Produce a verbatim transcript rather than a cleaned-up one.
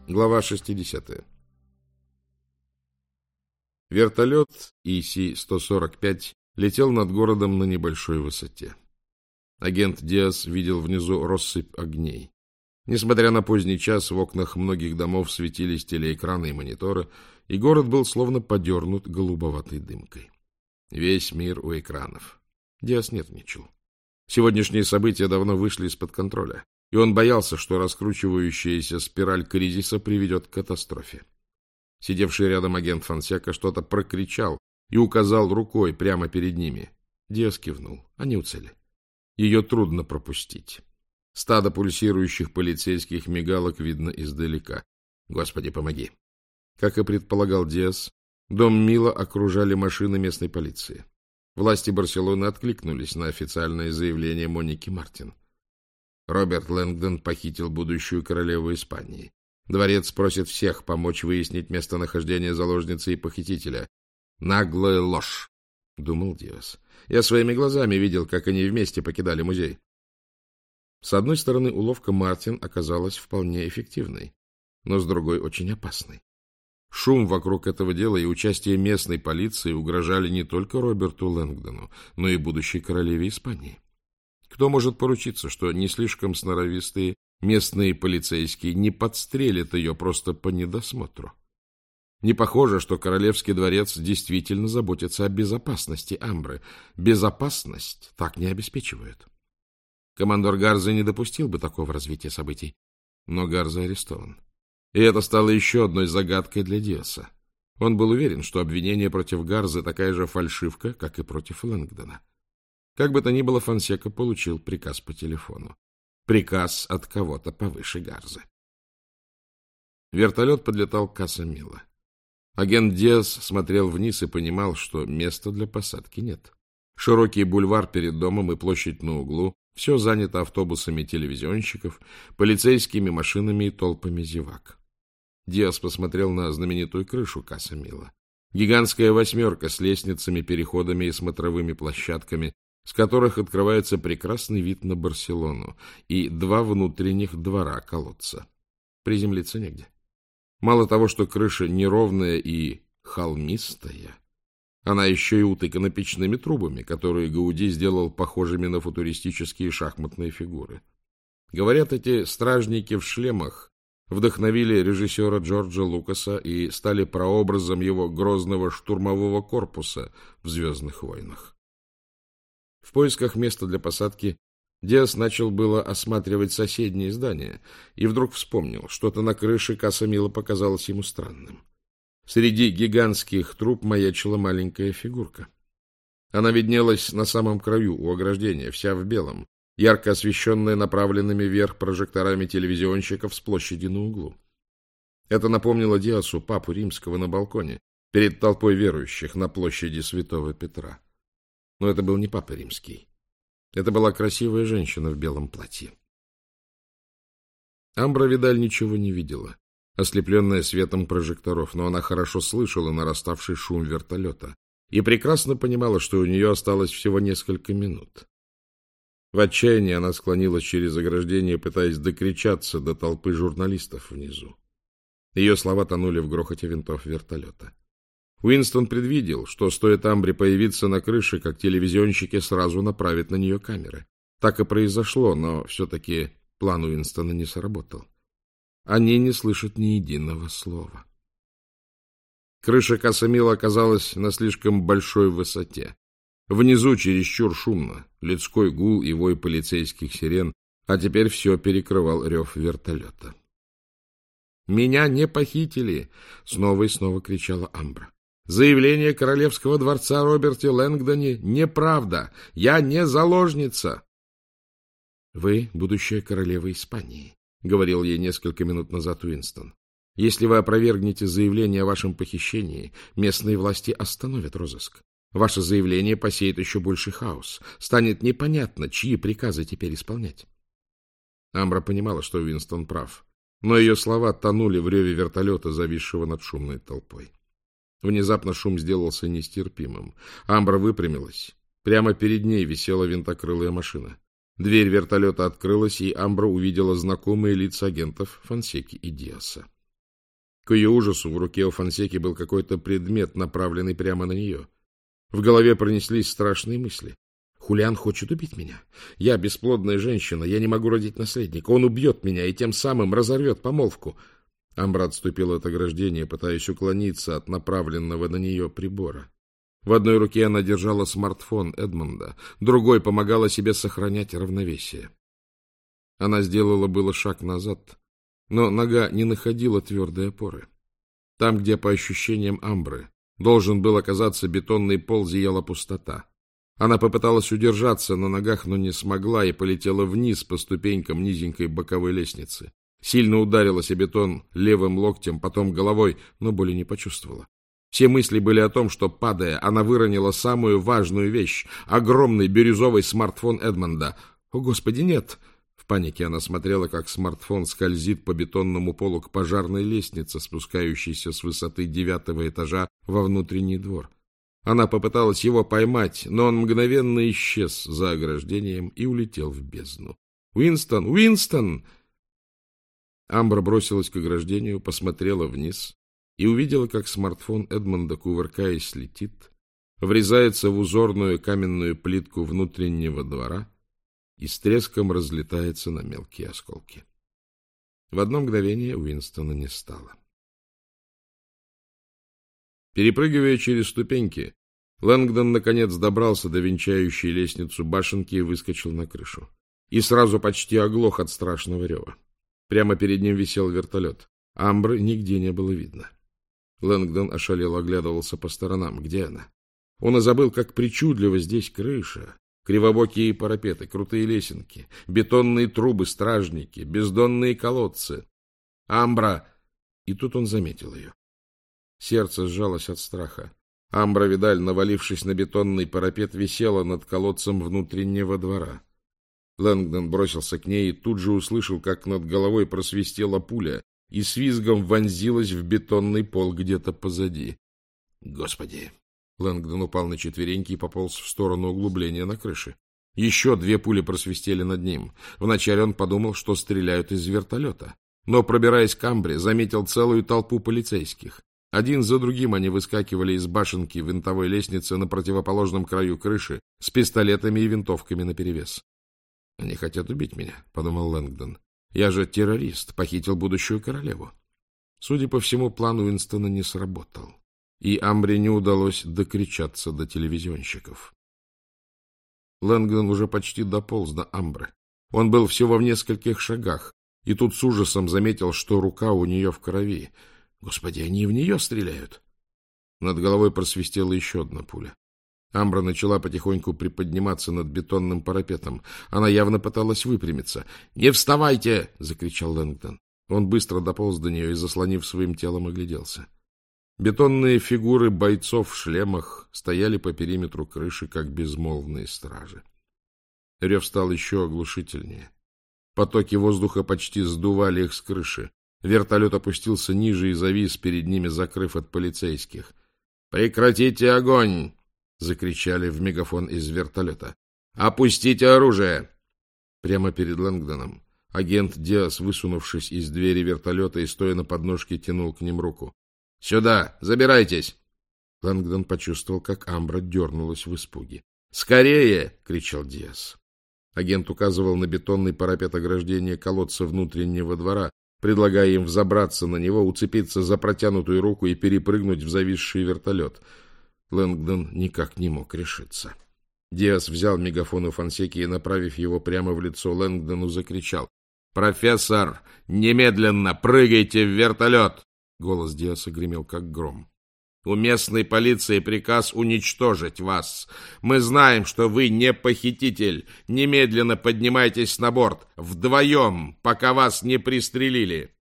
Глава шестидесятая. Вертолет И Си сто сорок пять летел над городом на небольшой высоте. Агент Диас видел внизу россыпь огней. Несмотря на поздний час, в окнах многих домов светились телеэкраны и мониторы, и город был словно подернут голубоватой дымкой. Весь мир у экранов. Диас нервничал. Сегодняшние события давно вышли из-под контроля, и он боялся, что раскручивающаяся спираль кризиса приведет к катастрофе. Сидевший рядом агент Фонсека что-то прокричал и указал рукой прямо перед ними. Диас кивнул. Они у цели. Ее трудно пропустить. Стадо пульсирующих полицейских мигалок видно издалека. Господи, помоги. Как и предполагал Диас, дом Мила окружали машины местной полиции. Власти Барселоны откликнулись на официальное заявление Моники Мартин. Роберт Лэнгдон похитил будущую королеву Испании. Дворец просит всех помочь выяснить местонахождение заложницы и похитителя. Наглая ложь, — думал Диас. Я своими глазами видел, как они вместе покидали музей. С одной стороны, уловка Мартин оказалась вполне эффективной, но с другой очень опасной. Шум вокруг этого дела и участие местной полиции угрожали не только Роберту Лэнгдону, но и будущей королеве Испании. Кто может поручиться, что не слишком сноровистые местные полицейские не подстрелят ее просто по недосмотру? Не похоже, что Королевский дворец действительно заботится о безопасности Амбры. Безопасность так не обеспечивают. Командор Гарза не допустил бы такого развития событий, но Гарза арестован. И это стало еще одной загадкой для Диаса. Он был уверен, что обвинение против Гарзы такая же фальшивка, как и против Лэнгдона. Как бы то ни было, Фонсека получил приказ по телефону. Приказ от кого-то повыше Гарзы. Вертолет подлетал к Каса-Мила. Агент Диас смотрел вниз и понимал, что места для посадки нет. Широкий бульвар перед домом и площадь на углу — все занято автобусами телевизионщиков, полицейскими машинами и толпами зевак. Диас посмотрел на знаменитую крышу Каса-Мила. Гигантская восьмерка с лестницами, переходами и смотровыми площадками, с которых открывается прекрасный вид на Барселону, и два внутренних двора колодца. Приземлиться негде. Мало того, что крыша неровная и холмистая, она еще и утыкана печными трубами, которые Гауди сделал похожими на футуристические шахматные фигуры. Говорят, эти стражники в шлемах вдохновили режиссера Джорджа Лукаса и стали прообразом его грозного штурмового корпуса в «Звездных войнах». В поисках места для посадки Диас начал было осматривать соседние здания и вдруг вспомнил, что-то на крыше Каса-Мила показалось ему странным. Среди гигантских труб маячила маленькая фигурка. Она виднелась на самом краю у ограждения, вся в белом, ярко освещенная направленными вверх прожекторами телевизионщиков с площади на углу. Это напомнило Диасу папу римского на балконе, перед толпой верующих на площади Святого Петра. Но это был не папа римский. Это была красивая женщина в белом платье. Амбра Видаль ничего не видела, ослепленная светом прожекторов, но она хорошо слышала нараставший шум вертолета и прекрасно понимала, что у нее осталось всего несколько минут. В отчаянии она склонилась через ограждение, пытаясь докричаться до толпы журналистов внизу. Ее слова тонули в грохоте винтов вертолета. Уинстон предвидел, что стоит Амбре появиться на крыше, как телевизионщики сразу направят на нее камеры. Так и произошло, но все-таки план Уинстона не сработал. Они не слышат ни единого слова. Крыша Каса-Мила оказалась на слишком большой высоте. Внизу чересчур шумно, людской гул и вой полицейских сирен, а теперь все перекрывал рев вертолета. «Меня не похитили!» — снова и снова кричала Амбра. «Заявление королевского дворца о Роберте Лэнгдоне неправда! Я не заложница!» «Вы будущая королева Испании», — говорил ей несколько минут назад Уинстон. «Если вы опровергнете заявление о вашем похищении, местные власти остановят розыск. Ваше заявление посеет еще больший хаос. Станет непонятно, чьи приказы теперь исполнять». Амбра понимала, что Уинстон прав, но ее слова тонули в реве вертолета, зависшего над шумной толпой. Внезапно шум сделался нестерпимым. Амбра выпрямилась. Прямо перед ней висела винтокрылая машина. Дверь вертолета открылась, и Амбра увидела знакомые лица агентов Фонсеки и Диаса. К ее ужасу в руке у Фонсеки был какой-то предмет, направленный прямо на нее. В голове пронеслись страшные мысли. Хулиан хочет убить меня. Я бесплодная женщина, я не могу родить наследника. Он убьет меня и тем самым разорвет помолвку. Амбра отступила от ограждения, пытаясь уклониться от направленного на нее прибора. В одной руке она держала смартфон Эдмонда, другой помогала себе сохранять равновесие. Она сделала было шаг назад, но нога не находила твердой опоры. Там, где, по ощущениям Амбры, должен был оказаться бетонный пол, зияла пустота. Она попыталась удержаться на ногах, но не смогла и полетела вниз по ступенькам низенькой боковой лестницы. Сильно ударилась о бетон левым локтем, потом головой, но боли не почувствовала. Все мысли были о том, что, падая, она выронила самую важную вещь — огромный бирюзовый смартфон Эдмонда. «О, Господи, нет!» В панике она смотрела, как смартфон скользит по бетонному полу к пожарной лестнице, спускающейся с высоты девятого этажа во внутренний двор. Она попыталась его поймать, но он мгновенно исчез за ограждением и улетел в бездну. «Уинстон! Уинстон!» Амбра бросилась к ограждению, посмотрела вниз и увидела, как смартфон Эдмонда, кувыркаясь, летит, врезается в узорную каменную плитку внутреннего двора и с треском разлетается на мелкие осколки. В одно мгновение Уинстона не стало. Перепрыгивая через ступеньки, Лэнгдон наконец добрался до венчающей лестницу башенки и выскочил на крышу. И сразу почти оглох от страшного рева. Прямо перед ним висел вертолет. Амбры нигде не было видно. Лэнгдон ошалело оглядывался по сторонам. Где она? Он и забыл, как причудливо здесь крыша. Кривобокие парапеты, крутые лесенки, бетонные трубы, стражники, бездонные колодцы. Амбра! И тут он заметил ее. Сердце сжалось от страха. Амбра Видаль, навалившись на бетонный парапет, висела над колодцем внутреннего двора. Лэнгдон бросился к ней и тут же услышал, как над головой просвистела пуля и с визгом вонзилась в бетонный пол где-то позади. Господи! Лэнгдон упал на четвереньки и пополз в сторону углубления на крыше. Еще две пули просвистели над ним. Вначале он подумал, что стреляют из вертолета. Но, пробираясь к Амбре, заметил целую толпу полицейских. Один за другим они выскакивали из башенки винтовой лестницы на противоположном краю крыши с пистолетами и винтовками наперевес. «Они хотят убить меня», — подумал Лэнгдон. «Я же террорист, похитил будущую королеву». Судя по всему, план Уинстона не сработал, и Амбре не удалось докричаться до телевизионщиков. Лэнгдон уже почти дополз до Амбры. Он был всего в нескольких шагах, и тут с ужасом заметил, что рука у нее в крови. Господи, они в нее стреляют! Над головой просвистела еще одна пуля. Амбра начала потихоньку приподниматься над бетонным парапетом. Она явно пыталась выпрямиться. «Не вставайте!» — закричал Лэнгдон. Он быстро дополз до нее и, заслонив своим телом, огляделся. Бетонные фигуры бойцов в шлемах стояли по периметру крыши, как безмолвные стражи. Рев стал еще оглушительнее. Потоки воздуха почти сдували их с крыши. Вертолет опустился ниже и завис перед ними, закрыв от полицейских. «Прекратите огонь!» — закричали в мегафон из вертолета. «Опустите оружие!» Прямо перед Лэнгдоном агент Диас, высунувшись из двери вертолета и стоя на подножке, тянул к ним руку. «Сюда! Забирайтесь!» Лэнгдон почувствовал, как Амбра дернулась в испуге. «Скорее!» — кричал Диас. Агент указывал на бетонный парапет ограждения колодца внутреннего двора, предлагая им взобраться на него, уцепиться за протянутую руку и перепрыгнуть в зависший вертолет. Лэнгдон никак не мог решиться. Диас взял мегафон у Фонсеки и, направив его прямо в лицо Лэнгдону, закричал: «Профессор, немедленно прыгайте в вертолет!» Голос Диаса гремел, как гром. «У местной полиции приказ уничтожить вас. Мы знаем, что вы не похититель. Немедленно поднимайтесь на борт, вдвоем, пока вас не пристрелили».